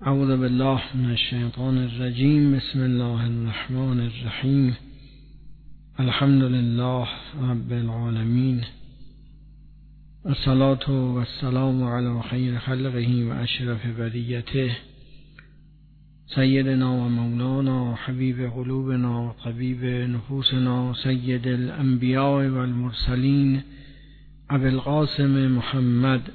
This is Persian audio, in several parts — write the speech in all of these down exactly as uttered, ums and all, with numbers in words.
اعوذ بالله من الشیطان الرجیم. بسم الله الرحمن الرحیم. الحمد لله رب العالمین، الصلاة والسلام علی خیر خلقه و اشرف بریته، سیدنا و مولانا حبیب قلوبنا و طبیب نفوسنا، سید الانبیاء و المرسلین، ابی القاسم محمد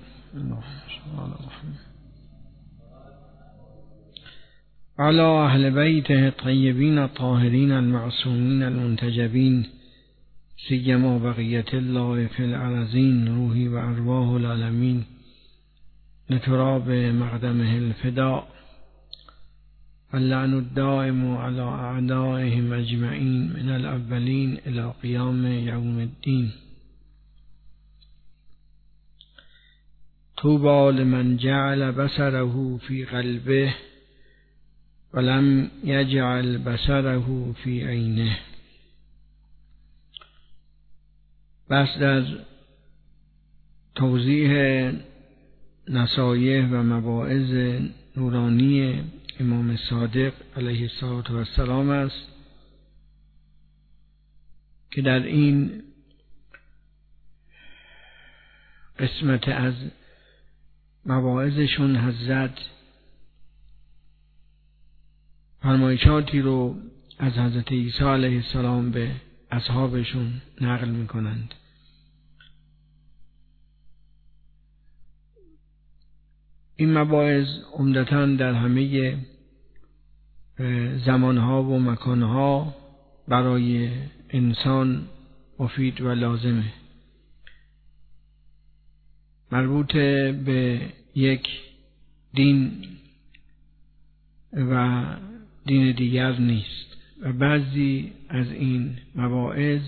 علی اهل بیته الطیبین الطاهرین المعصومین المنتجبین، سیما بقیت الله فی الارضین، روحی و ارواح العالمین لتراب مقدمه الفداء، اللعن الدائم على اعدائهم اجمعین من الاولین الى قیام یوم الدین. طوبی لمن جعل بصره فی قلبه ولم یجعل بصره فی عینه. بس در توضیح نصایح و مواعظ نورانی امام صادق علیه السلام است که در این قسمت از مواعظشون حضرت فرمایشاتی رو از حضرت عیسی علیه السلام به اصحابشون نقل میکنند. این مواعظ عمدتاً در همه زمانها و مکانها برای انسان مفید و لازمه، مربوط به یک دین و دین دیگر نیست و بعضی از این مواعظ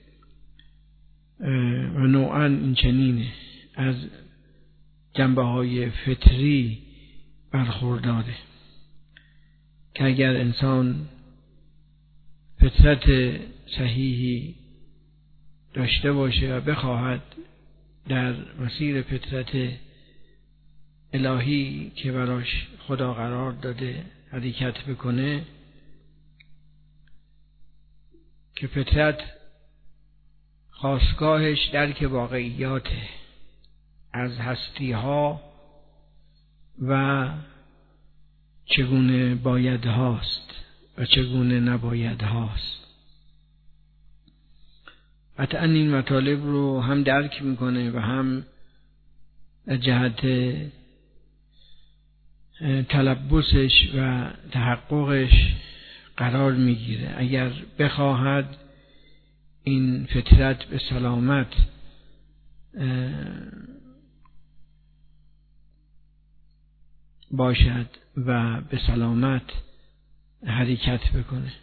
و نوعاً این چنینه از جنبه های فطری برخورداره که اگر انسان فطرت صحیحی داشته باشه و بخواهد در مسیر فطرت الهی که براش خدا قرار داده حرکت بکنه، که فطرت خاستگاهش درک واقعیاته از هستی ها و چگونه باید هاست و چگونه نباید هاست. قطعا این مطالب رو هم درک میکنه و هم جهت تلبسش و تحققش قرار میگیره. اگر بخواهد این فطرت به سلامت باشد و به سلامت حرکت بکنه.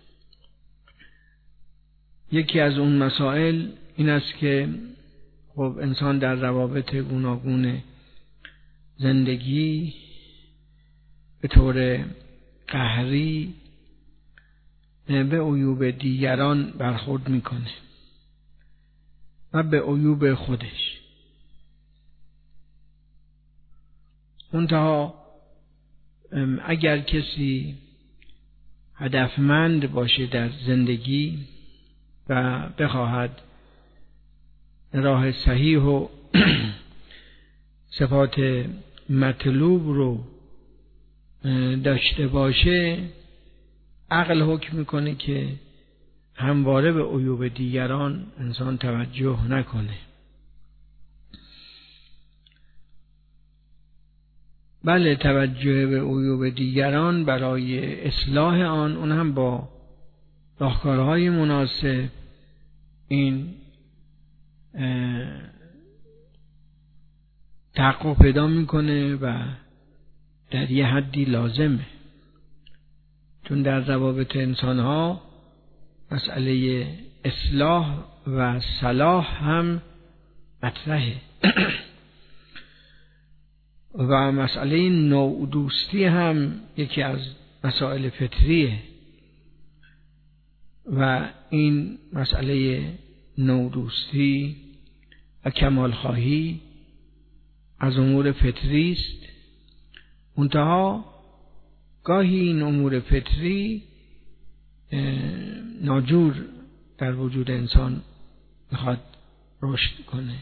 یکی از اون مسائل این است که خب انسان در روابط گوناگون زندگی به طور قهری به عیوب دیگران برخورد میکنه و به عیوب خودش. منتها اگر کسی هدفمند باشه در زندگی و بخواهد راه صحیح و صفات مطلوب رو داشته باشه، عقل حکم میکنه که همواره به عیوب دیگران انسان توجه نکنه، بله توجه به عیوب دیگران برای اصلاح آن، اون هم با راهکارهای مناسب، این تحقق پیدا میکنه و در یه حدی لازمه، چون در روابط انسانها مسئله اصلاح و صلاح هم مطرحه و مسئله نوع دوستی هم یکی از مسائل فطریه و این مسئله نوع دوستی و کمال خواهی از امور فطری است. منتها گاهی این امور فطری ناجور در وجود انسان میخواد رشد کنه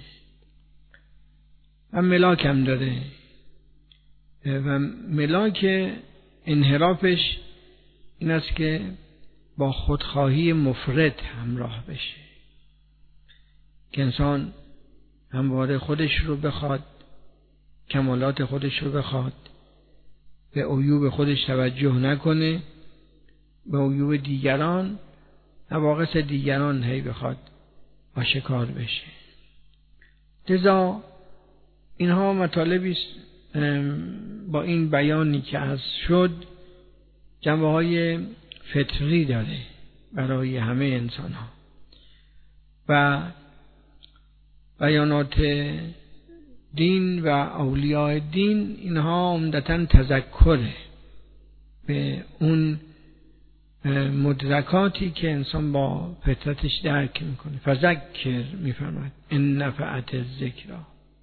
و ملاک هم داره و ملاک انحرافش این است که با خودخواهی مفرط همراه بشه، که انسان همواره خودش رو بخواد، کمالات خودش رو بخواد، به عیوب خودش توجه نکنه، به عیوب دیگران، نواقص دیگران هی بخواد آشکار بشه. لذا اینها مطالبی است با این بیانی که از شد جنبه های فطری داره برای همه انسان ها و بیانات دین و اولیاء دین اینها عمدتاً تذکره به اون مدرکاتی که انسان با فطرتش درک میکنه. فذکر میفرماید ان نفعت الذکری،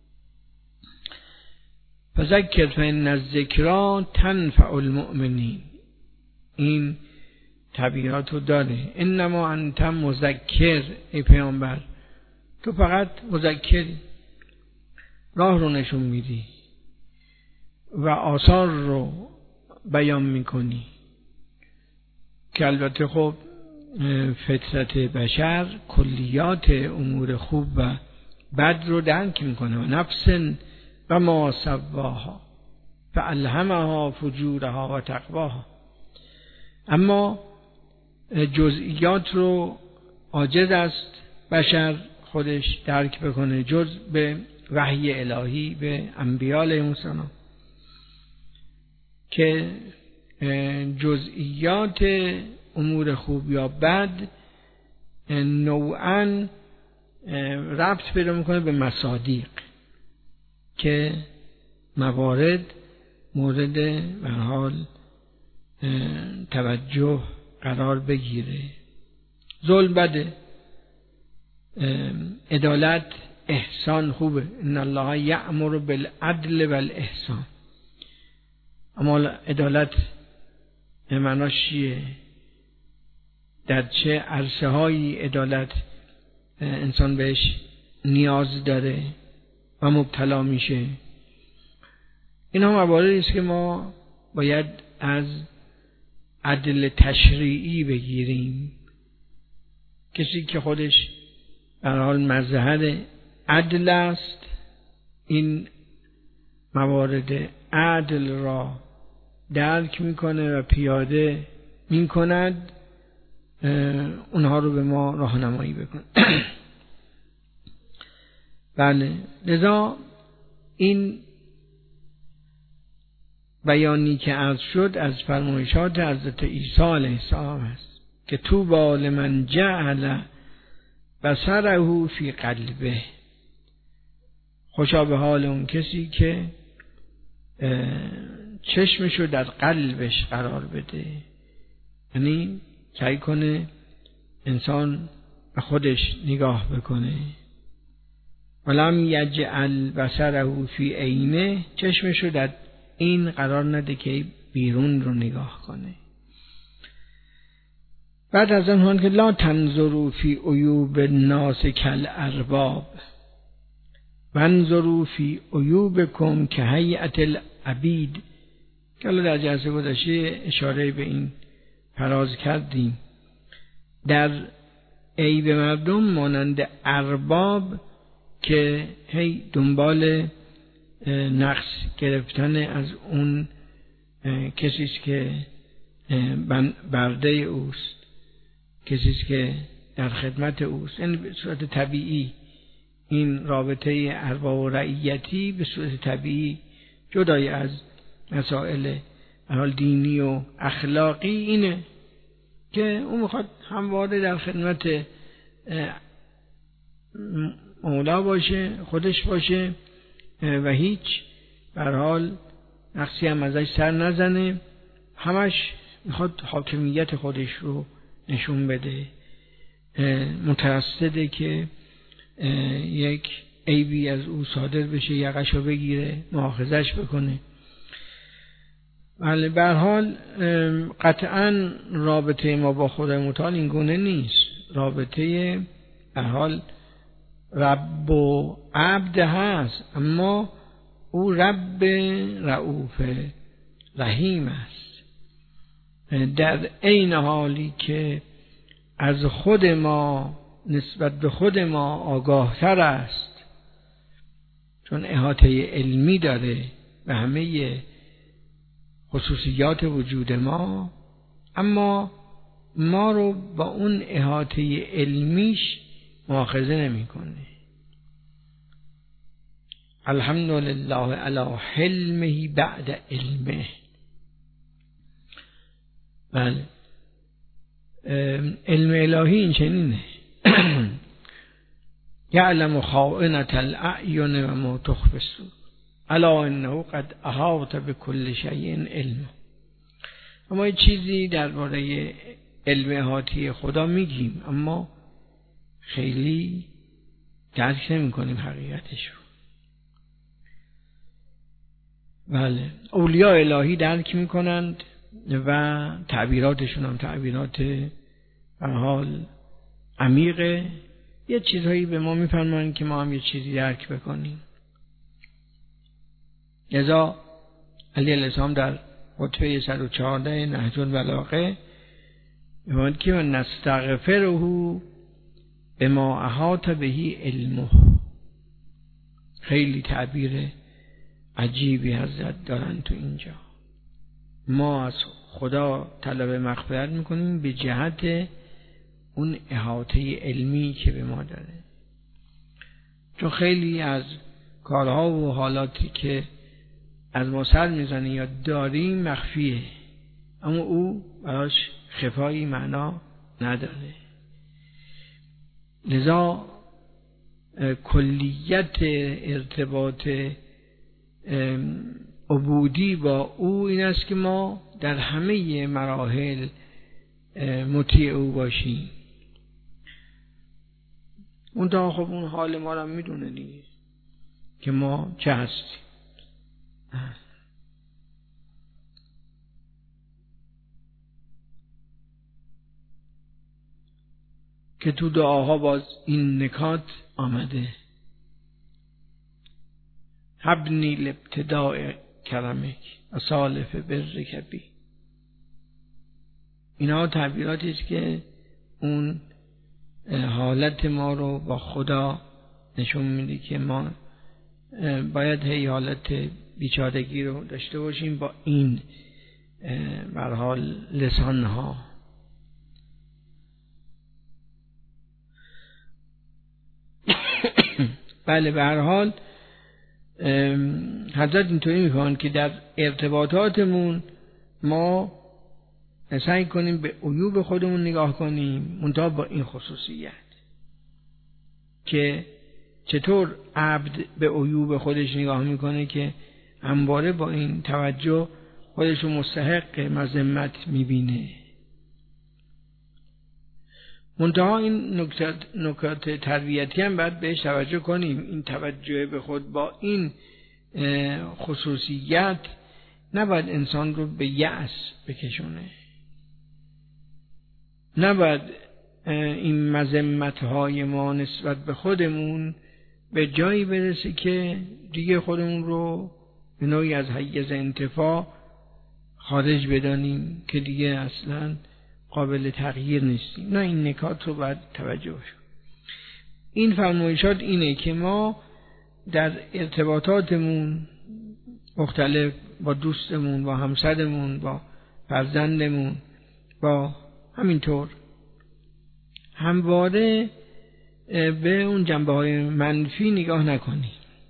فذکر فان الذکری تنفع المؤمنین. این تعبیرات رو داره. انما انت مذکر، ای پیامبر تو فقط مذکری، راه رو نشون میدی و آثار رو بیان میکنی، که البته خب فطرت بشر کلیات امور خوب و بد رو درک میکنه. و نفس و ما سواها فالهمها فجورها و تقواها، اما جزئیات رو عاجز است بشر خودش درک بکنه جز به وحی الهی به انبیاء علیهم السلام، که جزئیات امور خوب یا بد نوعاً ربط پیدا میکنه به مصادیق، که موارد مورد به حال توجه قرار بگیره. ظلم بده، عدالت احسان خوبه. ان الله یأمر بالعدل والاحسان. اما عدالت معناش چیه؟ در چه عرصه هایی عدالت انسان بهش نیاز داره و مبتلا میشه؟ اینها مواردی است که ما باید از عدل تشریعی بگیریم. کسی که خودش در حال مظهر عدل است، این موارد عدل را درک میکنه و پیاده میکند، اونها رو به ما راهنمایی بکنه. بله، لذا این بیانی که عرض شد از فرمایشات حضرت عیسی علیه السلام است که طوبی لمن جعل بصره فی قلبه. خوشا به حال اون کسی که چشمشو در قلبش قرار بده، یعنی سعی کنه انسان به خودش نگاه بکنه. ولم یجعل بصره فی عینه، چشمشو در این قرار نده که بیرون رو نگاه کنه. بعد از آن که لا تنظروا فی عیوب الناس کالارباب وانظروا فی عیوبکم کهیئة العبید، که الان در جلسه گذشته اشاره به این فراز کردیم. در عیب مردم مانند ارباب که هی دنبال نقص گرفتن از اون کسیست که برده اوست، کسیست که در خدمت اوست. یعنی به صورت طبیعی این رابطه ارباب و رعیتی به صورت طبیعی جدای از مسائل حال دینی و اخلاقی اینه که اون میخواد همواره در خدمت مولا باشه، خودش باشه و هیچ به هر حال نقصی هم ازش سر نزنه، همش میخواد حاکمیت خودش رو نشون بده، مترصده که یک عیبی از او صادر بشه یقشو بگیره، مؤاخذش بکنه. ولی به هر حال قطعا رابطه ما با خدای متعال این گونه نیست. رابطه به هر حال رب و عبد هست، اما او رب رؤوف رحیم است، در عین حالی که از خود ما نسبت به خود ما آگاه تر است، چون احاطه علمی داره به همه خصوصیات وجود ما، اما ما رو با اون احاطه علمیش مؤاخذه نمی‌کنه. الحمدلله علی حلمه بعد علمه. بله، علم الهی این چنینه. یعلم خائنة الاعین و ما تخفی الصدور الا انه قد احاط بكل شیء علم. اما یه چیزی درباره علم احاطی خدا میگیم، اما خیلی درک نمی کنیم حقیقتش رو. بله، اولیاء الهی درک می کنند و تعبیراتشون هم تعبیرات به حال عمیقه. یه چیزهایی به ما میفرمایند که ما هم یه چیزی درک بکنیم. لذا علی علیه السلام در خطبه صد و چهارده نهج البلاغه میگوید که نستغفره بما احاط به علمه. خیلی تعبیر عجیبی حضرت دارن تو اینجا. ما از خدا طلب مغفرت میکنیم به جهت اون احاطه علمی که به ما داره، چون خیلی از کارها و حالاتی که از ما سر میزنه یا داریم مخفیه، اما او براش خفایی معنا نداره. لذا کلیت ارتباط عبودی با او این است که ما در همه مراحل مطیع او باشیم. اون تا خب اون حال ما رو میدونه دیگه که ما چه هستیم. که تو دعاها باز این نکات آمده: حبنی لابتداء کرمک و سالف برک بی. اینا تعبیراتی است که اون حالت ما رو با خدا نشون میده که ما باید هی حالت بیچارگی رو داشته باشیم با این به هر حال لسان ها. بله، به هر حال حضرت اینطوری میکنن که در ارتباطاتمون ما سعی کنیم به عیوب خودمون نگاه کنیم، منتها با این خصوصیت که چطور عبد به عیوب خودش نگاه میکنه که همواره با این توجه خودش رو مستحق مذمت میبینه. منتها این نکات نکات تربیتی هم باید بهش توجه کنیم. این توجه به خود با این خصوصیت نباید انسان رو به یأس بکشونه، نباید این مذمت‌های ما نسبت به خودمون به جایی برسه که دیگه خودمون رو به نوعی از حیز انتفاع خارج بدانیم که دیگه اصلاً قابل تغییر نیستیم. نه، این نکات رو باید توجه شد. این فرمایشات اینه که ما در ارتباطاتمون مختلف با دوستمون، با همسرمون، با فرزندمون، با همینطور همواره به اون جنبه های منفی نگاه نکنیم،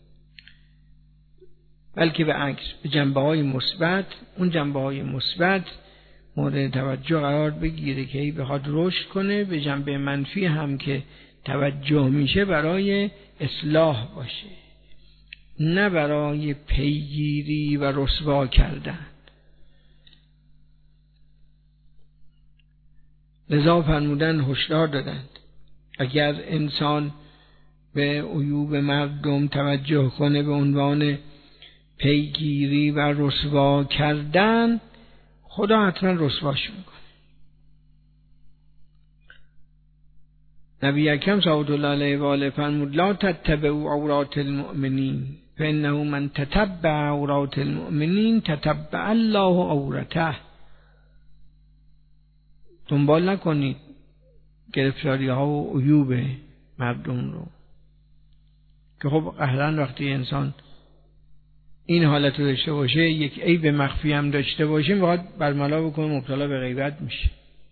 بلکه به عکس به جنبه های مثبت، اون جنبه های مثبت مورد توجه قرار بگیره که ای بخواد رشد کنه، به جنبه منفی هم که توجه میشه برای اصلاح باشه، نه برای پیگیری و رسوا کردن. لذا فرمودن، هشدار دادند اگر انسان به عیوب مردم توجه کنه به عنوان پیگیری و رسوا کردن، خدا حتما رسواش میکنه. نبی اکرم صلی الله علیه و آله فرمود لا تتبعوا عورات المؤمنین فانه من تتبع عورات المؤمنین تتبع الله عورته. دنبال نکنید گرفتاری ها و عیوب مردم رو، که خب قهرن وقتی انسان این حالت رو داشته باشه، یک عیب مخفی هم داشته باشه، میخواد برملا بکنه، مبتلا به غیبت میشه.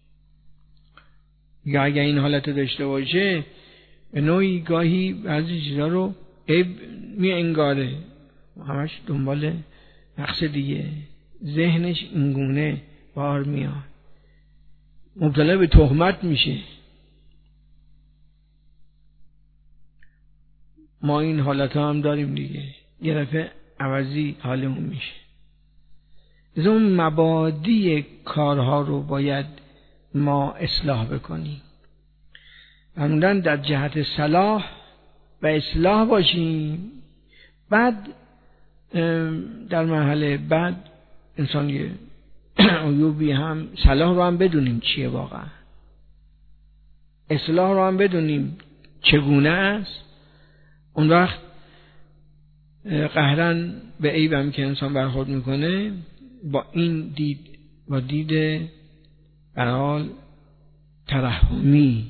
یا اگر این حالت رو داشته باشه، به نوعی گاهی بعضی چیزا رو عیب می انگاره، همش دنبال نقص دیگه، ذهنش اینگونه بار میاد، مبتلا به تهمت میشه. ما این حالت ها هم داریم دیگه، یه دفعه عوضی حالمون میشه. از اون مبادی کارها رو باید ما اصلاح بکنیم، عموماً در جهت صلاح و اصلاح باشیم. بعد در مرحله بعد انسان یه عیوبی هم، صلاح رو هم بدونیم چیه واقعا، اصلاح رو هم بدونیم چگونه است. اون وقت قهرن به عیبم که انسان برخورد میکنه با این دید، با دید به حال ترحمی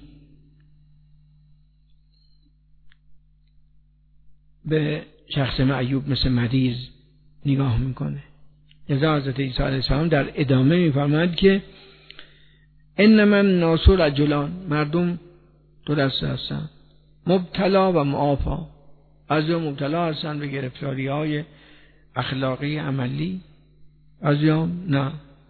به شخص معیوب مثل مریض نگاه میکنه. لذا حضرت عیسی علیه السلام در ادامه میفرماید که انما الناس رجلان، مردم دو دسته هستند، مبتلا و معافا. از یا مبتلا هستند به گرفتاری های اخلاقی عملی، از یا نه.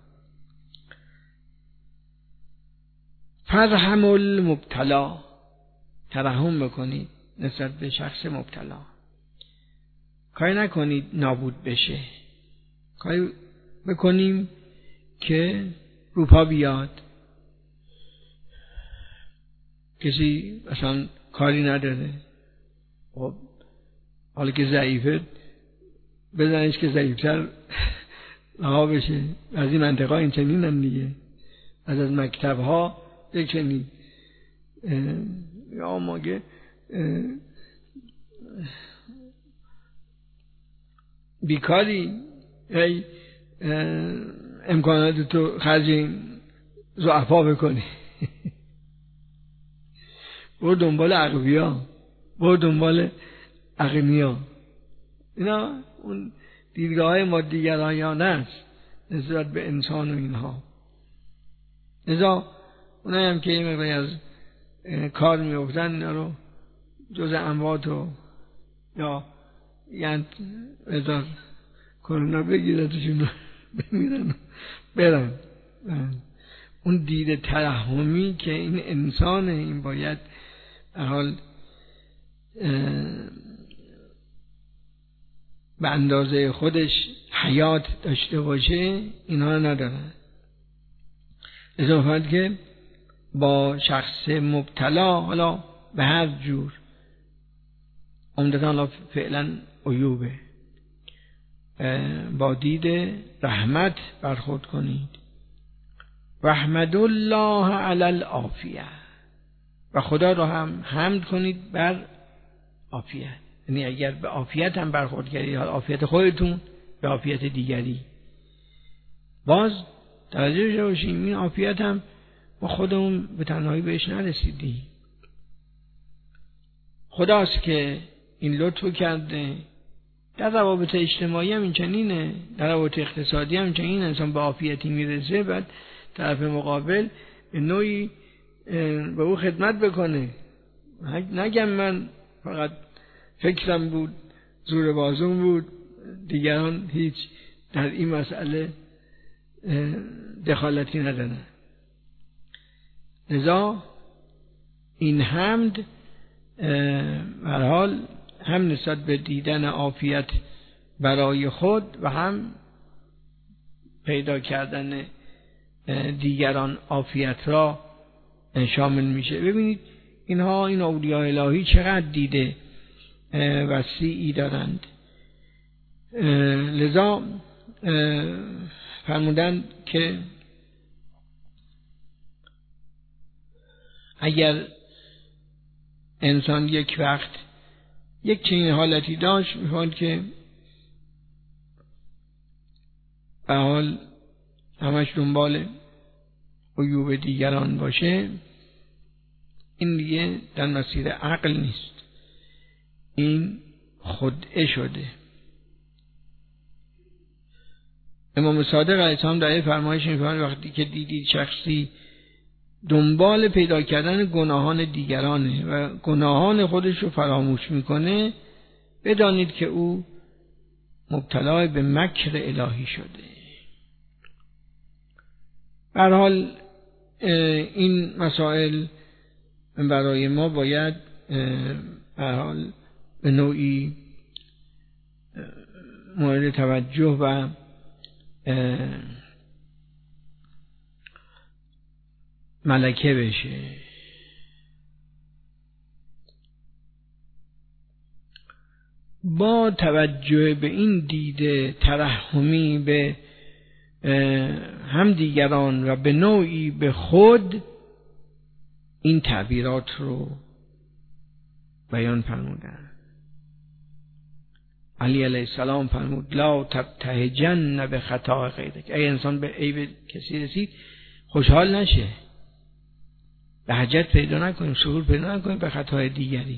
فرحم المبتلا، ترحم بکنید نسبت به شخص مبتلا، کاری نکنید نابود بشه، کاری بکنیم که روپا بیاد. کسی اصلا کاری نداره، خب حالا که ضعیفه بزنش که ضعیفتر رها بشه. از این منطقه ها این چنین هم دیگه، از از مکتب ها بکنید یا ماگه بیکاری، ای امکانات تو خرج ضعفا بکنی. برو دنبال اغبیا، برو دنبال اغنیا. اینا اون دیدگاه های مادیگرایانه است نسبت به انسان و اینها. لذا اونایی هم که این مقداری از کار میافتن اینا رو جز اموات و یا یعنی ازار کرونا بگیرتشون رو بمیرن برن. اون دید ترحمی که این انسان، این باید به حال به اندازه خودش حیات داشته باشه، اینها ندارن. اضافه که با شخص مبتلا حالا به هر جور، عمدتاً حالا فعلا عیوبه، با دید رحمت برخورد کنید. رحمت الله علی العافیه، و خدا رو هم حمد کنید بر عافیت. یعنی اگر به عافیت هم برخورد کردید، حال عافیت خودتون به عافیت دیگری، باز توجه داشته باشیم این عافیت هم ما خودمون به تنهایی بهش نرسیدیم. خداست که این لطفو کرده. در روابط اجتماعی هم این چنینه، در روابط اقتصادی هم چنین، انسان به عافیتی میرسه، بعد طرف مقابل به نوعی به او خدمت بکنه. نگم من فقط فکرم بود، زور بازون بود، دیگران هیچ در این مسئله دخالتی ندارن. لذا این حمد هر حال هم نسبت به دیدن عافیت برای خود و هم پیدا کردن دیگران عافیت را شامل میشه. ببینید اینها، این اولیاء الهی چقدر دیده وسیعی دارند. لذا فرمودند که اگر انسان یک وقت یک چنین حالتی داشت، می‌فهمد که به حال همش دنبال عیوب دیگران باشه، این دیگه در مسیر عقل نیست، این خدعه شده. امام صادق علیه السلام در فرمایش می‌فرماید وقتی که دیدید شخصی دنبال پیدا کردن گناهان دیگرانه و گناهان خودش رو فراموش میکنه، بدانید که او مبتلا به مکر الهی شده. به هر حال این مسائل برای ما باید به هر حال به نوعی مورد توجه و ملکه بشه. با توجه به این دیده ترحمی به هم دیگران و به نوعی به خود، این تعبیرات رو بیان فرمودن. علی علیه السلام فرمود لا تبتهجن به خطا غیرک. ای انسان به عیب کسی رسید خوشحال نشه، لهجت پیدا نکنیم، سرور پیدا نکنیم به خطای دیگری.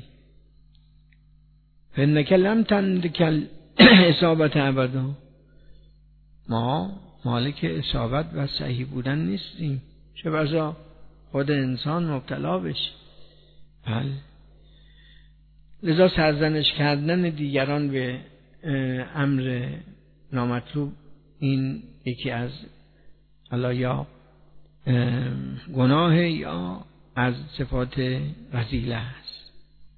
فانک لم تندک اصابت ابدا. ما مالک اصابت و صحیح بودن نیستیم، چه بسا خود انسان مبتلا بشه. بله، لذا سرزنش کردن دیگران به امر نامطلوب، این یکی از الله یا گناه یا از صفات رذیله است.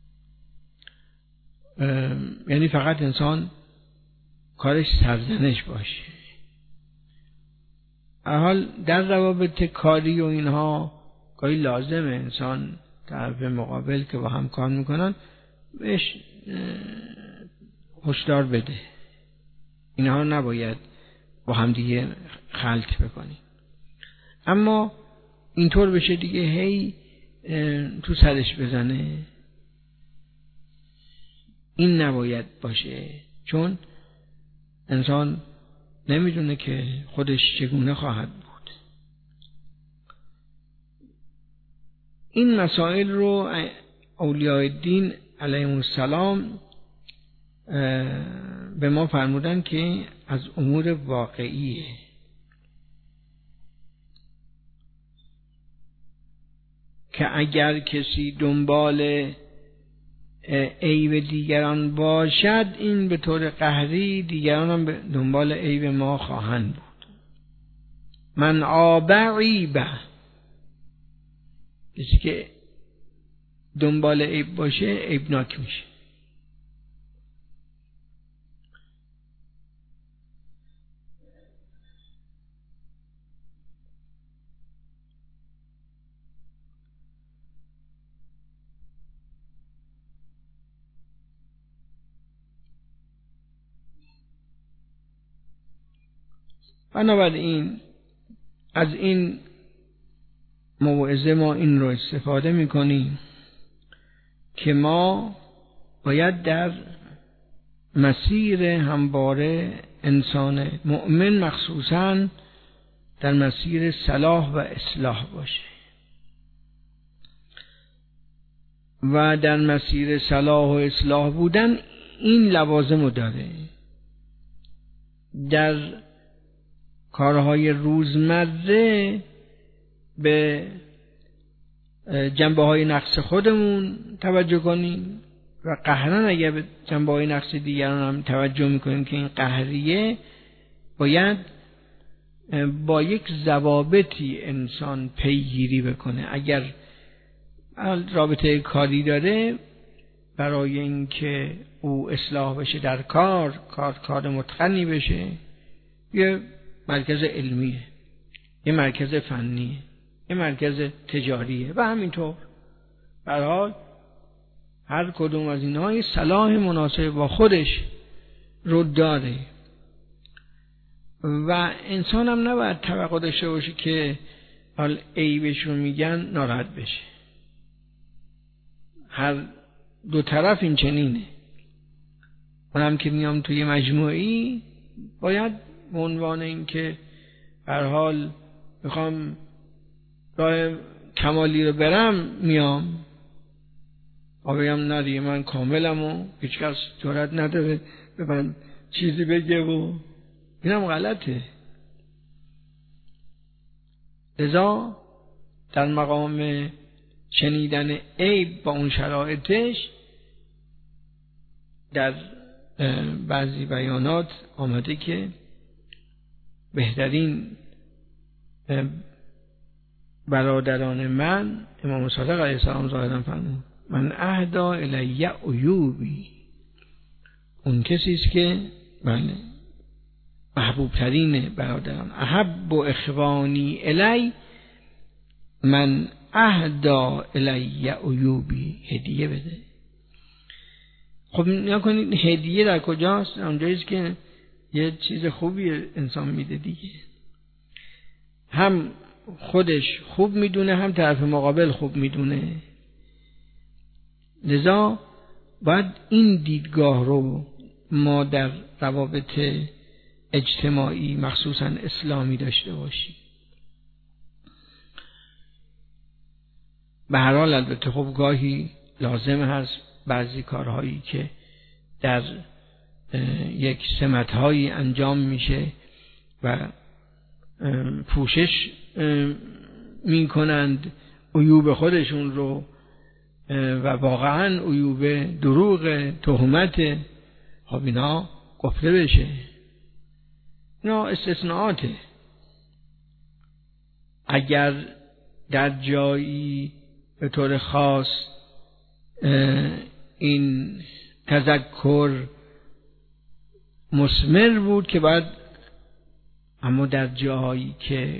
یعنی فقط انسان کارش سرزنش باشه. حال در روابط کاری و اینها گاهی لازمه انسان طرف مقابل که با هم کار میکنن بهش هشدار بده، اینها نباید با هم دیگه خلط بکنیم. اما اینطور بشه دیگه هی تو سرش بزنه، این نباید باشه، چون انسان نمیدونه که خودش چگونه خواهد بود. این مسائل رو اولیاء الدین علیهم السلام به ما فرمودن که از امور واقعیه. که اگر کسی دنبال عیب دیگران باشد، این به طور قهری دیگران هم به دنبال عیب ما خواهند بود. من آب عیبه، کسی که دنبال عیب باشه عیبناک میشه. بنابراین از این موعظه ما این رو استفاده میکنیم که ما باید در مسیر همواره انسان مؤمن مخصوصاً در مسیر صلاح و اصلاح باشه و در مسیر صلاح و اصلاح بودن این لوازم رو داره. در کارهای روزمره به جنبه های نقص خودمون توجه کنیم و قهرن اگر به جنبه های نقص دیگران هم توجه میکنیم که این قهریه، باید با یک ضوابطی انسان پیگیری بکنه. اگر رابطه کاری داره، برای اینکه او اصلاح بشه در کار، کار کار متقنی بشه، یه مرکز علمیه، یه مرکز فنیه، یه مرکز تجاریه و همینطور. به هر حال هر کدوم از اینها صلاح مناسب با خودش رو داره و انسان هم نباید توقع داشته باشه که حال عیبش رو میگن ناراحت بشه. هر دو طرف این چنینه. منم که میام توی مجموعی باید به عنوان این که هر حال میخوام راه کمالی رو برم میام و بگم نه دیگه من کاملم و هیچ کس جرئت نداره به من چیزی بگه و اینم غلطه. لذا در مقام شنیدن عیب با اون شرایطش در بعضی بیانات آمده که بهترین برادران من، امام صادق علیه السلام ظاهرا فرمود من اهدا الی عیوبی، اون کسی است که بله محبوب ترین برادران، احب اخوانی الی من اهدا الی عیوبی، هدیه بده. خب نیا کنید هدیه در کجاست؟ اونجاییست که یه چیز خوبی انسان میده دیگه، هم خودش خوب میدونه هم طرف مقابل خوب میدونه. لذا باید این دیدگاه رو ما در روابط اجتماعی مخصوصا اسلامی داشته باشیم. به هر حال البته خب گاهی لازم هست بعضی کارهایی که در یک سمتهایی انجام میشه و پوشش می کنند عیوب خودشون رو و واقعا عیوب دروغ تهمت، خب اینا گفته بشه، اینا استثناءاته. اگر در جایی به طور خاص این تذکر مثمر بود که باید، اما در جایی که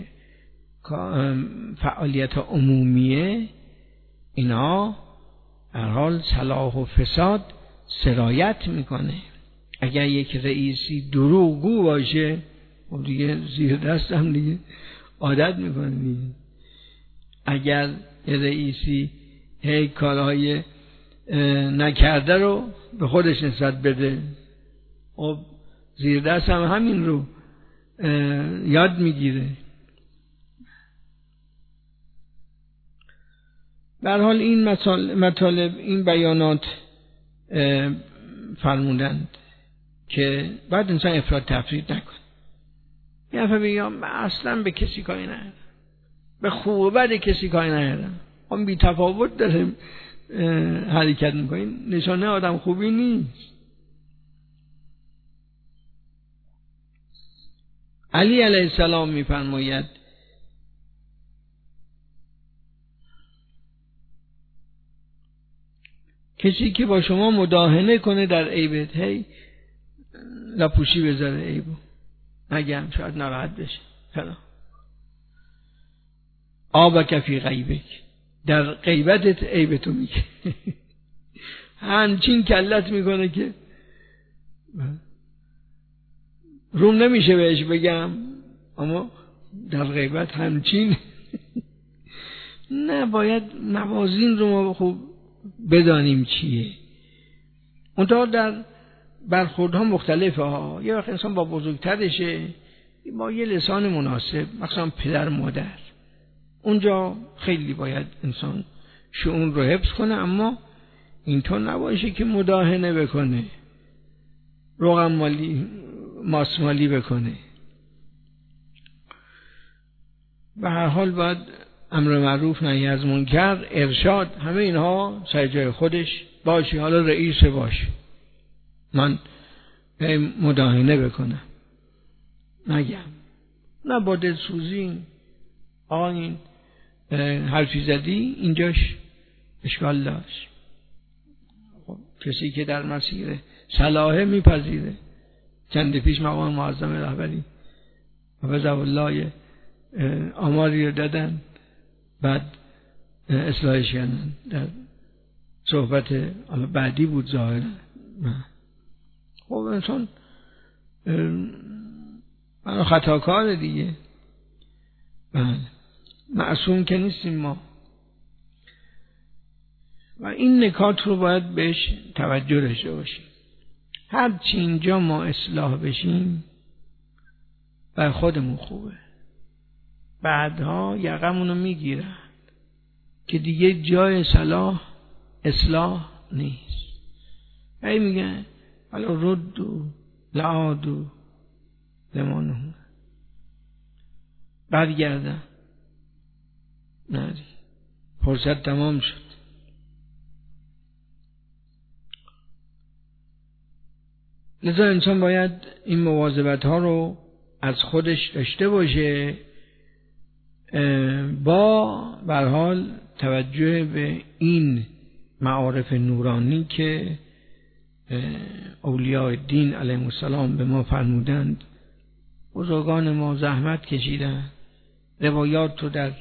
فعالیت عمومیه اینا هر حال صلاح و فساد سرایت میکنه. اگر یک رئیسی دروغگو باشه خب دیگه زیر دست هم دیگه عادت میکنه دیگه. اگر یه رئیسی هی کارهای نکرده رو به خودش نسبت بده خب زیر دست هم همین رو یاد میگیره. به هر حال این مطالب این بیانات فرمودند که بعد انسان افراط تفرید نکنه. یه نفر بگم من اصلا به کسی کاری ندارم، به خوب و بد کسی کاری ندارم، اون بی تفاوت داره حرکت میکنین، نشانه آدم خوبی نیست. علی علیه السلام میفرماید کسی که با شما مداهنه کنه در عیبت، هی لاپوشی بذاره عیبو، نگم شاید ناراحت بشه، فلان آبک فی غیبک، در غیبتت عیبتو میگه همچین کلت میکنه که روم نمیشه بهش بگم، اما در غیبت همچین نه. باید موازین رو ما خوب بدانیم چیه. اونطور در برخوردها مختلفه ها. یه وقت انسان با بزرگترشه با یه لسان مناسب، مثلا پدر مادر، اونجا خیلی باید انسان شؤون رو حفظ کنه، اما اینطور نباشه که مداهنه بکنه، روغن مالی ماسمالی بکنه. به هر حال باید امر معروف نهی از منکر، ارشاد، همه اینها سر جای خودش باشه. حالا رئیس باشه، من مداهنه بکنم نگم، نه با دلسوزی آقا این حرفی زدی اینجاش اشکال داشت. خب کسی که در مسیر صلاحه میپذیره. چند پیش مقام معظم رهبری حفظه الله آماری رو دادن، بعد اصلاحش کردن، در صحبت بعدی بود ظاهرا. خب انسان من خطاکار دیگه، بله معصوم که نیستیم ما و این نکات رو باید بهش توجه داشته باشیم. هر چی اینجا ما اصلاح بشیم بر خودمون خوبه، بعدها یقمونو میگیرن که دیگه جای صلاح اصلاح نیست. هی میگن حالا رد و لعاد و لمانه برگردن، نه فرصت تمام شد. لذا انسان باید این مواظبت ها رو از خودش داشته باشه با به هر حال توجه به این معارف نورانی که اولیاء دین علیهم السلام به ما فرمودند. بزرگان ما زحمت کشیدند، روایات رو در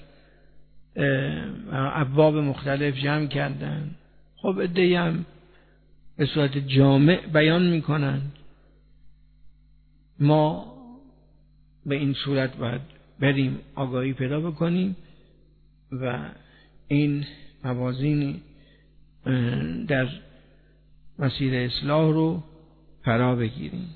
ابواب مختلف جمع کردند. خب عده‌ای هم به صورت جامع بیان میکنن. ما به این صورت باید بریم آگاهی پیدا بکنیم و این موازین در مسیر اصلاح رو فرا بگیریم.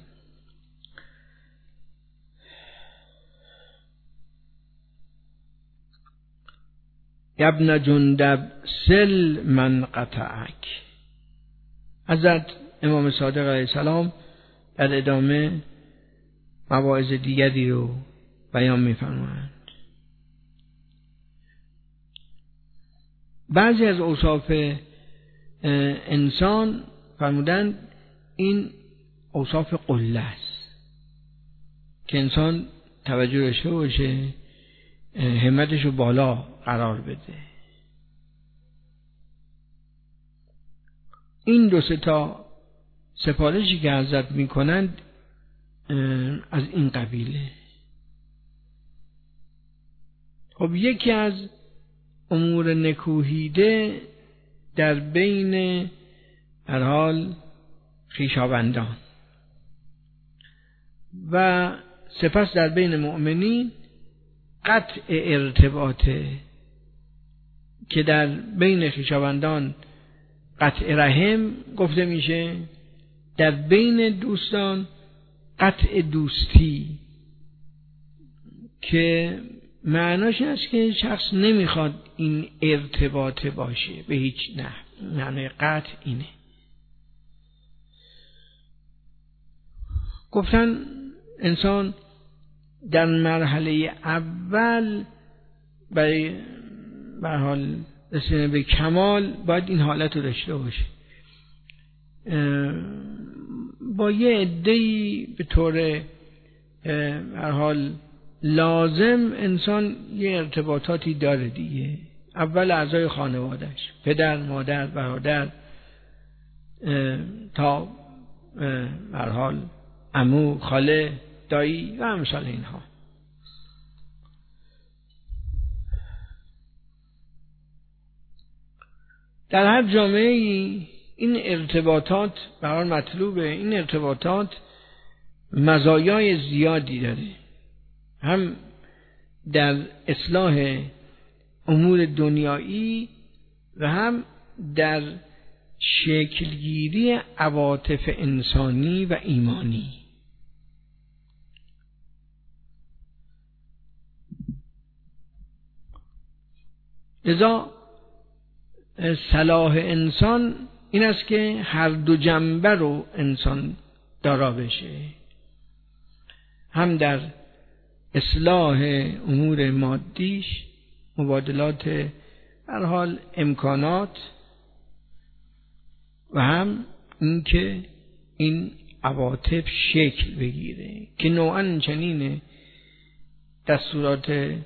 ابن جندب سل من قطعک. حضرت امام صادق علیه السلام در ادامه مواعظ دیگری رو بیان می‌فرمایند. بعضی از اوصاف انسان فرمودند این اوصاف قله است که انسان توجه داشته باشه، همتش رو بالا قرار بده. این دو سه تا سفارشی که حضرت میکنند از این قبیله. خب یکی از امور نکوهیده در بین هر حال خویشاوندان و سپس در بین مؤمنین قطع ارتباطه که در بین خویشاوندان قطع رحم گفته میشه، در بین دوستان قطع دوستی که معناش است که شخص نمیخواد این ارتباط باشه به هیچ نحو. معنی قطع اینه. گفتن انسان در مرحله اول برای به هر حال رسیدن به کمال باید این حالت رو داشته باشه. با یه عده‌ای به طور هر حال لازم انسان یه ارتباطاتی داره دیگه. اول اعضای خانوادهش، پدر، مادر، برادر تا به هر حال عمو، خاله، دایی و امثال اینها. در هر جامعه این ارتباطات به هر حال مطلوبه. این ارتباطات مزایای زیادی داره، هم در اصلاح امور دنیایی و هم در شکلگیری عواطف انسانی و ایمانی. لذا صلاح انسان این است که هر دو جنبه رو انسان دارا بشه، هم در اصلاح امور مادیش، مبادلات هر حال امکانات، و هم این که این عواطف شکل بگیره که نوعاً چنینه دستورات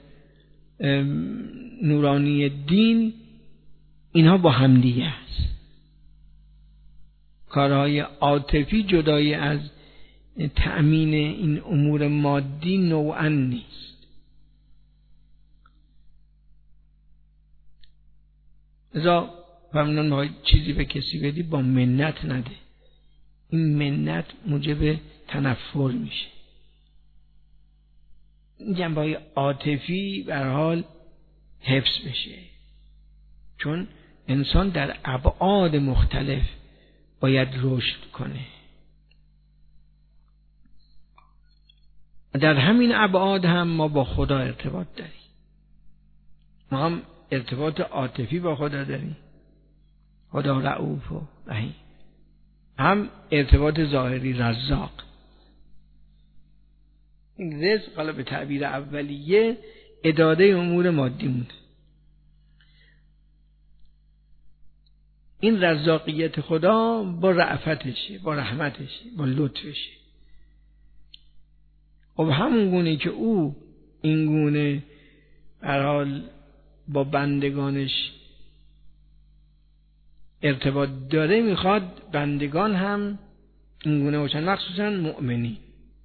نورانی دین اینها با همدیگه است. کارهای عاطفی جدای از تأمین این امور مادی نوعاً نیست. ازا فرمودن باید چیزی به کسی بدی با منت نده. این منت موجب تنفر میشه. این جنبه‌های عاطفی به هر حال حفظ بشه، چون انسان در ابعاد مختلف باید رشد کنه. در همین ابعاد هم ما با خدا ارتباط داریم. ما هم ارتباط عاطفی با خدا داریم، خدا رؤوف و رحیم، هم ارتباط ظاهری رزاق. این رزق حالا به تعبیر اولیه اداره امور مادی مونه. این رزاقیت خدا با رأفتشه، با رحمتشه، با لطفشه. خب همون گونه که او این گونه به هر حال با بندگانش ارتباط داره، میخواد بندگان هم این گونه باشن، مخصوصا مؤمنی.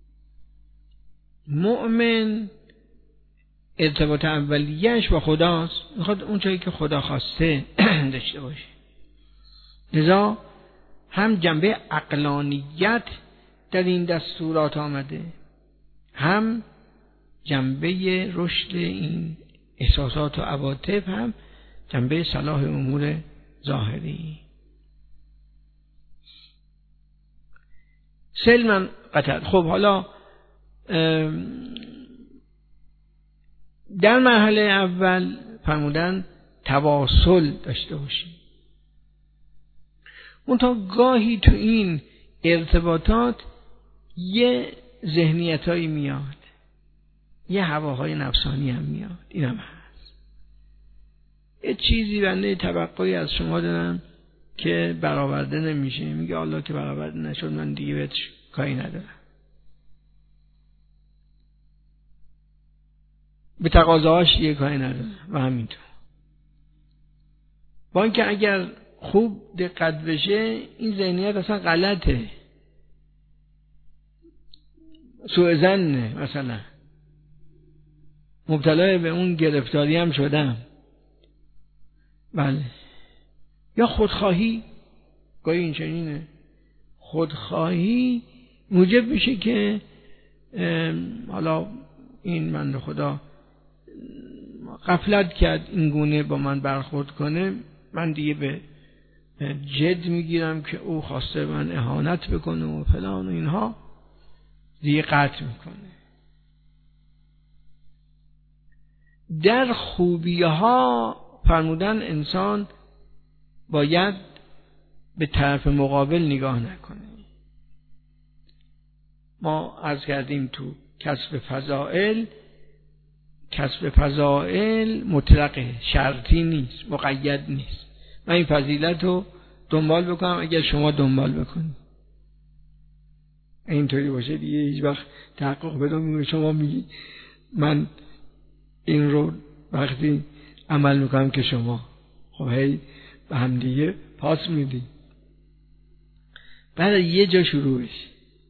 مؤمن ارتباط اولیه‌اش با خداست، میخواد اون چیزی که خدا خواسته داشته باشه. لذا هم جنبه عقلانیت در این دستورات آمده، هم جنبه رشد این احساسات و عواطف، هم جنبه صلاح امور ظاهری. سلمن قتل. خب حالا در مرحله اول فرمودن تواصل داشته باشیم. منتها گاهی تو این ارتباطات یه ذهنیتایی میاد، یه هواهای نفسانی هم میاد. این هم هست. یه چیزی بنده توقعی از شما دارم که برآورده نمیشه، میگه الله که برآورده نشد من دیگه بهش کاری ندارم. به تقاضاهاش دیگه کاری ندارم و همینطور. با اینکه اگر خوب دقت بشه این ذهنیت اصلا غلطه، سوء ظنه، مثلا مبتلا به اون گرفتاری هم شدم. بله. یا خودخواهی، گاهی این چنینه، خودخواهی موجب میشه که حالا این بنده خدا غفلت کرد این گونه با من برخورد کنه، من دیگه به جد میگیرم که او خواسته من اهانت بکنه و فلان و اینها، دیگه قطع میکنه. در خوبی ها فرمودن انسان باید به طرف مقابل نگاه نکنه. ما عرض کردیم تو کسب فضائل، کسب فضائل مطلقه، شرطی نیست، مقید نیست. من این فضیلت رو دنبال بکنم اگر شما دنبال بکنید، اینطوری باشه دیگه هیچ وقت تحقق پیدا نمی‌کنه. شما میگی من این رو وقتی عمل میکنم که شما خب هی به هم دیگه پاس میدی. بعد یه جا شروع بشه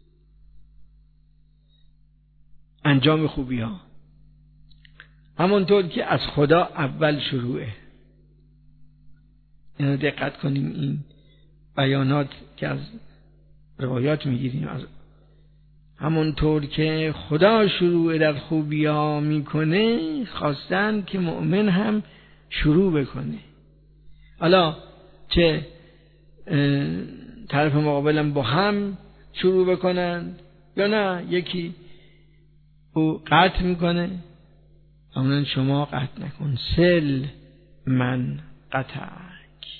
انجام خوبی ها، همونطور که از خدا اول شروعه. اینو دقت کنیم، این بیانات که از روایات میگیریم، از همونطور که خدا شروع در خوبی ها میکنه خواستن که مؤمن هم شروع بکنه. حالا چه طرف مقابلم با هم شروع بکنن یا نه یکی او قطع میکنه، همون شما قطع نکن. سل من قطعک.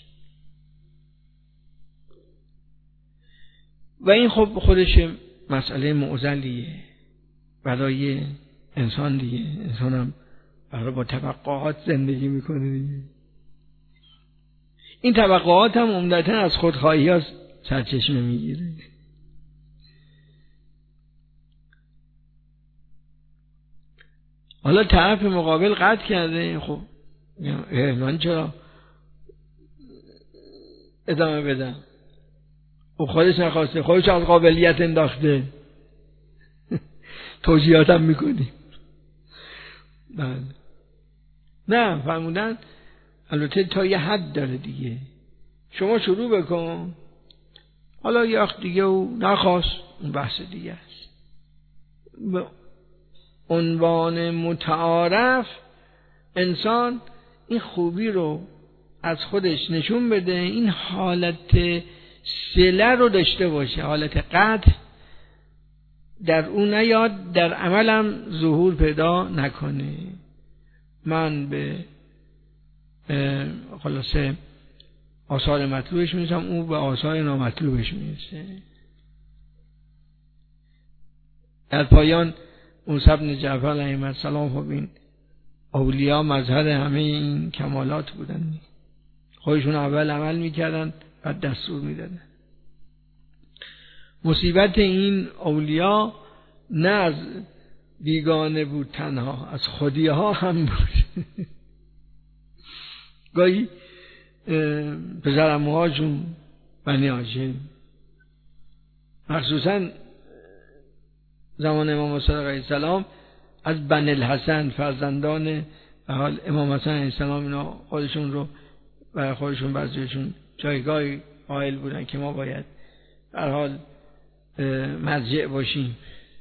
و این خب خودش مسئله معضلیه برای انسان دیگه. انسان هم برای با توقعات زندگی میکنه دیگه. این توقعات هم عمدتاً از خودخواهی ها سرچشمه میگیره. حالا طرف مقابل قطع کرده، خب من چرا ادامه بدم؟ او خودش نخواسته، خودش از قابلیت انداخته، توجیهاتم میکنی. بله. نه فرمودن البته تا یه حد داره دیگه. شما شروع بکن، حالا یه وقت دیگه او نخواست، اون بحث دیگه است. به عنوان متعارف انسان این خوبی رو از خودش نشون بده، این حالت صله رو داشته باشه، حالت قطع در اون نیاد، در عملم ظهور پیدا نکنه. من به خلاصه آثار مطلوبش میرسم، او به آثار نامطلوبش میرسه. در پایان موسی بن جعفر علیه السلام خب این اولیاء مظهر همه این کمالات بودن، خودشون اول عمل میکردن بعد دستور میدادن. مصیبت این اولیاء نه از بیگانه بود تنها، از خودی ها هم بود. گاهی پسر عموهاشون بنی هاشم، مخصوصا زمان امام صادق علیه السلام، از بنی الحسن فرزندان به حال امام حسن علیه السلام، اینا خودشون رو برای خودشون بعضیشون جایگاهی قائل بودن که ما باید به هر حال مرجع باشیم.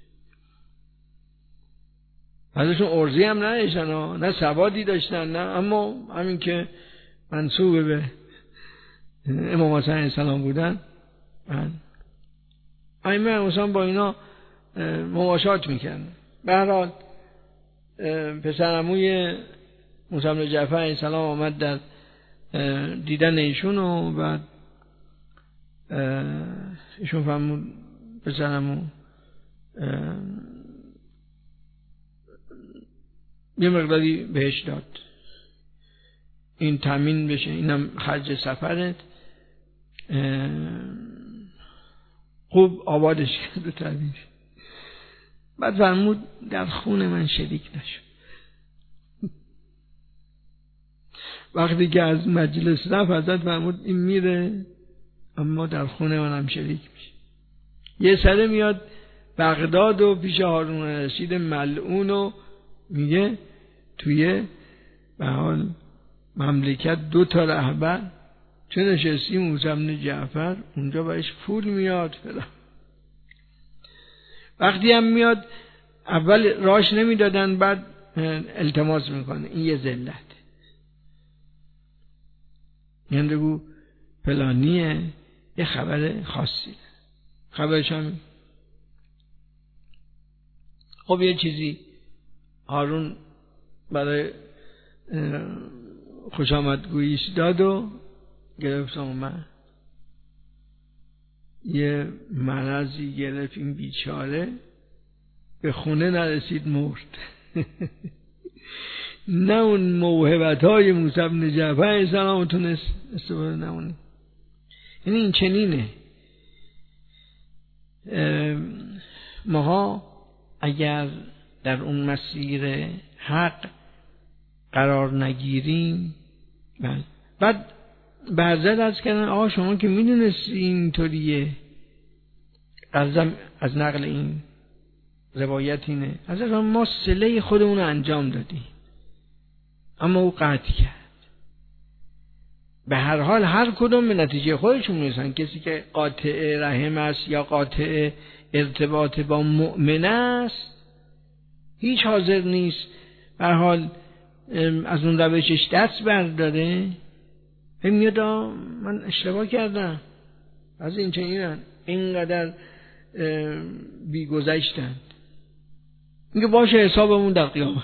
ازشون ارضی هم نداشتن، نه سوادی داشتن، نه، اما همین که منسوب به امام حسن علیه السلام بودن، من ائمه مثلا با اینا مماشات میکردن. به هر حال پسرعموی موسی بن جعفر علیه السلام آمد در دیدن ایشون و بعد ایشون فرمود پسرعمو یه مقداری بهش داد، این تامین بشه، اینم خرج سفرت، خوب آبادش کرد و تبدیل. بعد فرمود در خون من شریک نشو. وقتی که از مجلس رفت حضرت فرمود این میره اما در خون من هم شریک میشه. یه سره میاد بغداد و پیش هارون الرشید ملعون و میگه توی به حال مملکت دو تا رهبر چه نشستی موسی بن جعفر اونجا بهش پول میاد فلان. وقتی هم میاد اول راش نمیدادن، بعد التماس میکنه، این یه ذلت، یعنی بگو فلانیه، یه خبر خاصی، خبرش هم خب یه چیزی هارون برای خوش آمدگوییش داد و گرفت اومد. یه مرضی گرفت این بیچاره، به خونه نرسید مرد. نه اون موهبت های موسی بن جعفر علیه السلام تونست استفاده نمونه. یعنی این چنینه، ماها اگر در اون مسیر حق قرار نگیریم، بله. بعد بعضی از کردن آقا شما که میدونستی اینطوریه، از از نقل این روایت اینه از ما صله خودمون انجام دادیم اما او قطع کرد. به هر حال هر کدوم به نتیجه خودشون میرسن. کسی که قاطع رحم است یا قاطع ارتباط با مؤمن است هیچ حاضر نیست به هر حال از اون روشش دست برداره. هم میاد من اشتباه کردم، از این چنینن، اینقدر بیگذشتن، میگه باشه حسابمون در قیامت.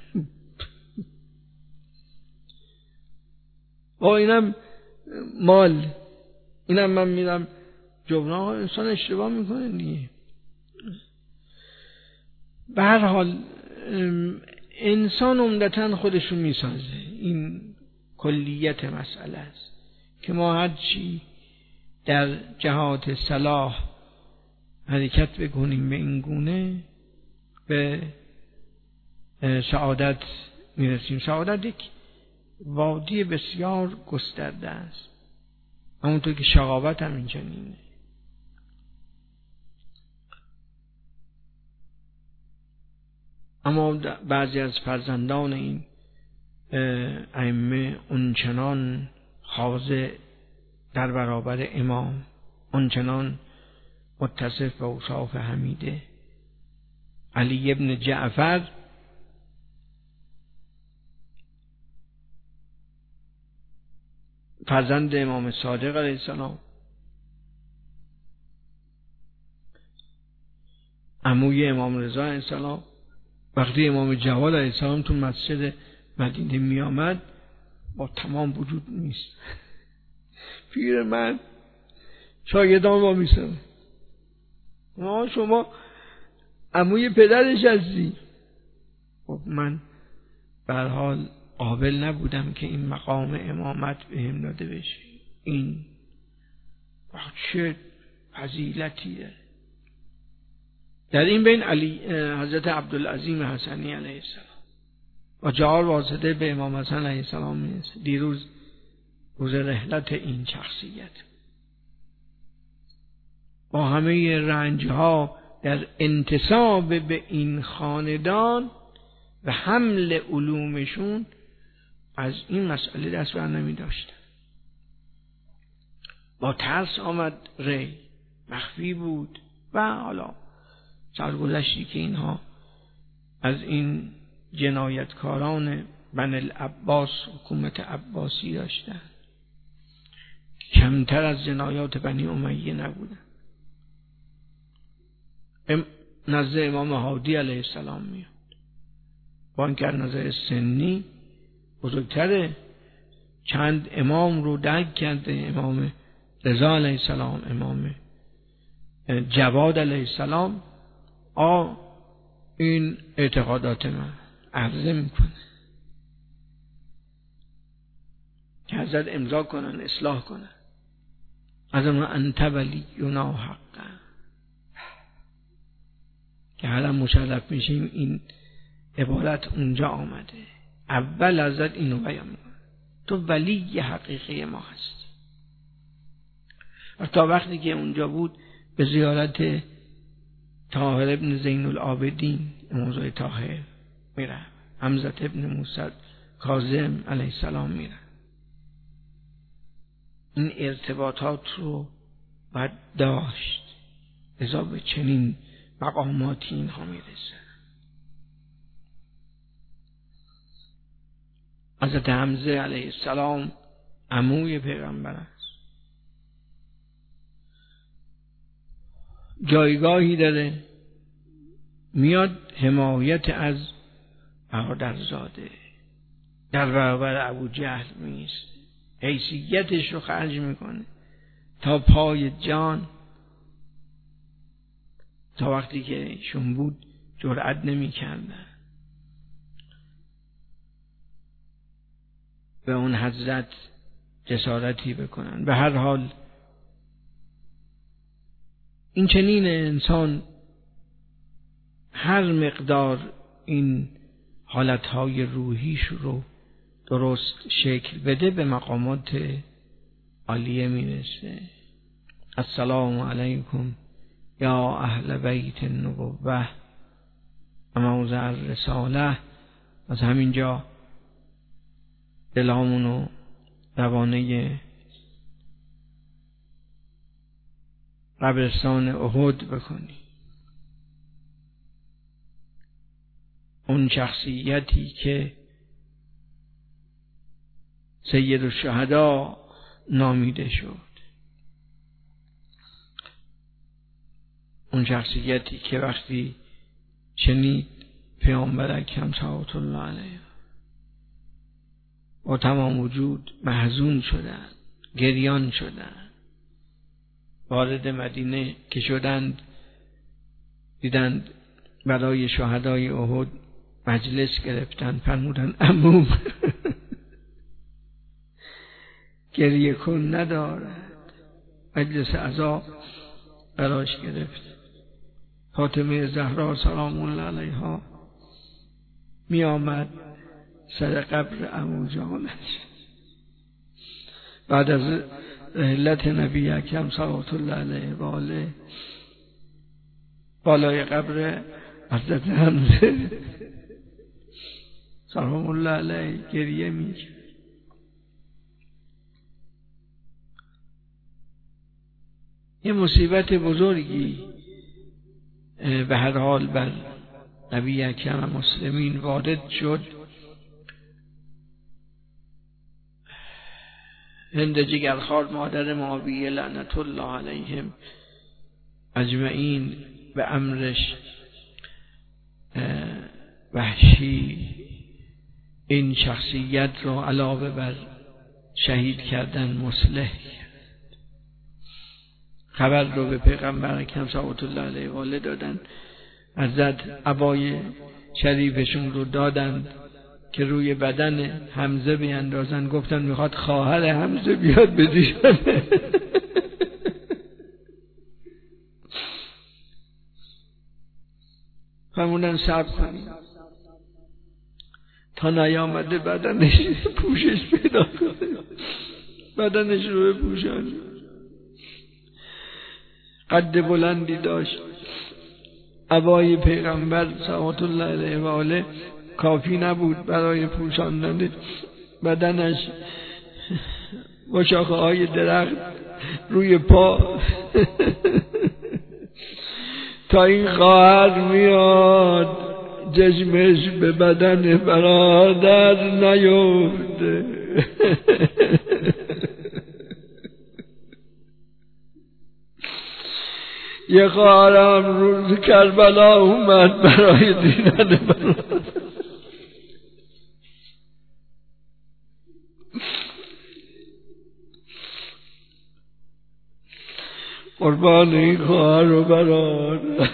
با اینم مال، اینم من میرم جبران. انسان اشتباه میکنه دیگه. به هر حال انسان عمدتاً خودشو میسازه. این کلیت مسئله است که ما هر چی در جهات صلاح حرکت بکنیم به این گونه به سعادت میرسیم. سعادت یک وادی بسیار گسترده است، همونطور که شقاوت هم اینجانینه. اما بعضی از فرزندان این ائمه اونچنان خاضع در برابر امام آنچنان متصف به اوصاف حمیده. علی ابن جعفر فرزند امام صادق علیه السلام، عموی امام رضا علیه السلام، وقتی امام جواد علیه السلام تو مسجد مدینه می آمد با تمام وجود نیست، پیر من شاگردان ما میسن ما شما عموی پدرش هستی. خب من به هر حال قابل نبودم که این مقام امامت بهم داده بشه. این چه فضیلتی داره. در این بین علی حضرت عبدالعظیم حسنی علیه السلام با چهار واسطه به امام حسن علیه السلام میرسه. دیروز روز رحلت این شخصیت با همه رنجها در انتساب به این خاندان و حمل علومشون از این مسئله دست بر نمی داشتن. با ترس آمد ری، مخفی بود و حالا سرگذشتی که اینها از این جنایتکاران بن العباس حکومت عباسی داشتن کمتر از جنایات بنی امیه نبودن. ام نزد امام هادی علیه السلام میاد، با اینکه از نظر سنی بزرگتره، چند امام رو درک کرده، امام رضا علیه السلام، امام جواد علیه السلام. آ این اعتقادات من عرضه میکنه که حضرت امضا کنن، اصلاح کنن. از اون انت ولینا حقا که حالا مشرف میشیم این عبارت اونجا آمده. اول حضرت اینو بیان میکنه، تو ولی حقیقی ما هستی. و تا وقتی که اونجا بود به زیارت طاهر ابن زین العابدین موضوع طاهر میره، حمزه ابن موسی کاظم علیه السلام میره. این ارتباطات رو باید داشت، لذا به چنین مقاماتی اینها میرسه. حضرت حمزه علیه السلام عموی پیغمبر است، جایگاهی داره، میاد حمایت از برادرزاده در برابر ابو جهل میست، حیثیتش رو خرج میکنه تا پای جان. تا وقتی که شون بود جرأت نمی کردن به اون حضرت جسارتی بکنن. به هر حال این چنین انسان هر مقدار این حالتهای روحیش رو درست شکل بده به مقامات عالیه میرسه. السلام علیکم یا اهل بیت النبوة و موضع الرساله. از همینجا دلامونو روانه قبرستان احد بکنی. اون شخصیتی که سید الشهدا نامیده شد، اون شخصیتی که وقتی شنید پیامبر اکرم صلوات الله علیه با تمام وجود محزون شدن، گریان شدن، وارد مدینه که شدند دیدند برای شهدای احد مجلس گرفتن، فرمودن عمو گریه کن ندارد. مجلس عزا براش گرفت. فاطمه زهرا سلام الله علیها می آمد سر قبر عمو جانش بعد از رحلت نبی اکرم صلوات الله علیه و آله بالای قبر حضرت حمزه سلام الله علیه گریه می کرد. یه مصیبت بزرگی به هر حال بر نبی اکرم مسلمین وارد شد. هند جگرخوار مادر معاویه لعنت الله علیهم اجمعین به امرش وحشی این شخصیت رو علاوه بر شهید کردن مصلح کرد. خبر رو به پیغمبر اکرم صلوات الله علیه و آله دادن، ازد عبای شریفشون رو دادن که روی بدن حمزه بیاندازن. گفتن میخواد خواهر حمزه بیاد بدیشنه. همونن صبر کنیم تا نیامده بدنش پوشش پیدا کنه، بدنش رو بپوشن. قد بلندی داشت. عبای پیغمبر صلوات الله علیه و آله کافی نبود برای پوشاندن بدنش، با شاخه های درخت روی پا تا این خواهر میاد چشمش به بدن برادر نیفته. یه خواهرم روز کربلا اومد برای دیدن برادر. قربان این خواهر و برادر.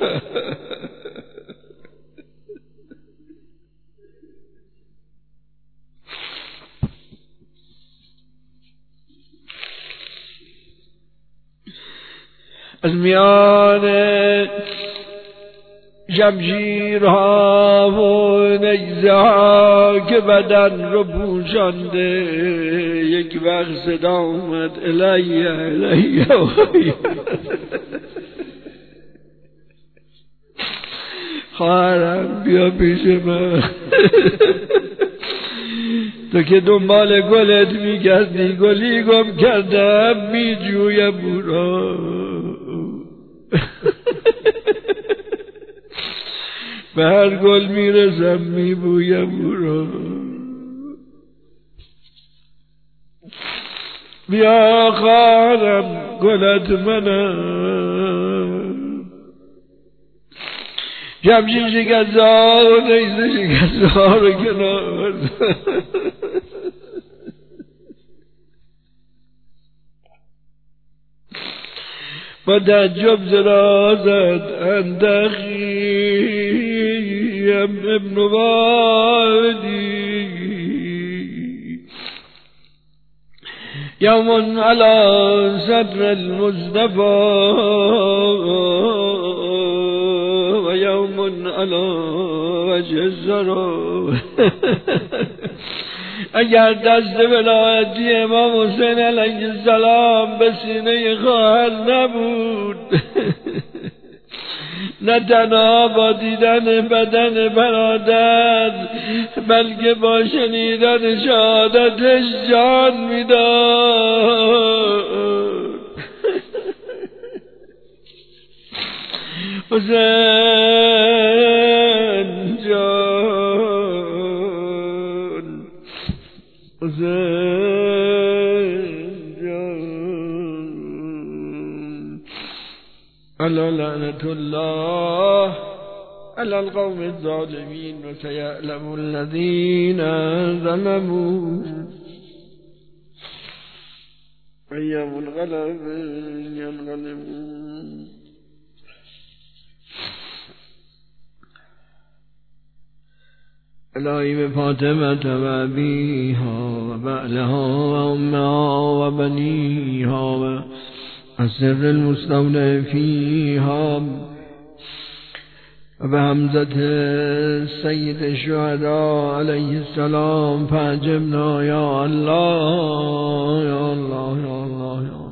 از میان شمشیرها و نیزه ها که بدن رو پوشانده، یک وقت صدا اومد الیه الیه خواهرم بیا پیش من. تو که دنبال گلت میگردی، گلی گم کردم میجویم او را. به هر گل میرسم میبویم او را. بیا خواهرم گلت منم، شمشیر شکسته ها و نیزه شکسته ها رو کنار. با تعجب زرا زد اندخیم ابن والدی یوم علی صدر المصطفى و یوم علی وجه الزرا. اگر دست ولایتی امام حسین علیه السلام به سینه خواهر نبود، نه تنها با دیدن بدن برادر بلکه با شنیدن شهادتش جان میداد. حسین جان، حسین جان، الا لعنت الله علی القوم الظالمین و سیعلم الذین ظلموا ایام الغلب ینغلبون. الهی به فاطمه و ابیها و بعلها و امها و بنیها و السر المستودع فیها و به حمزة سید الشهداء علیه السلام فاجبنا یا الله یا الله یا الله یا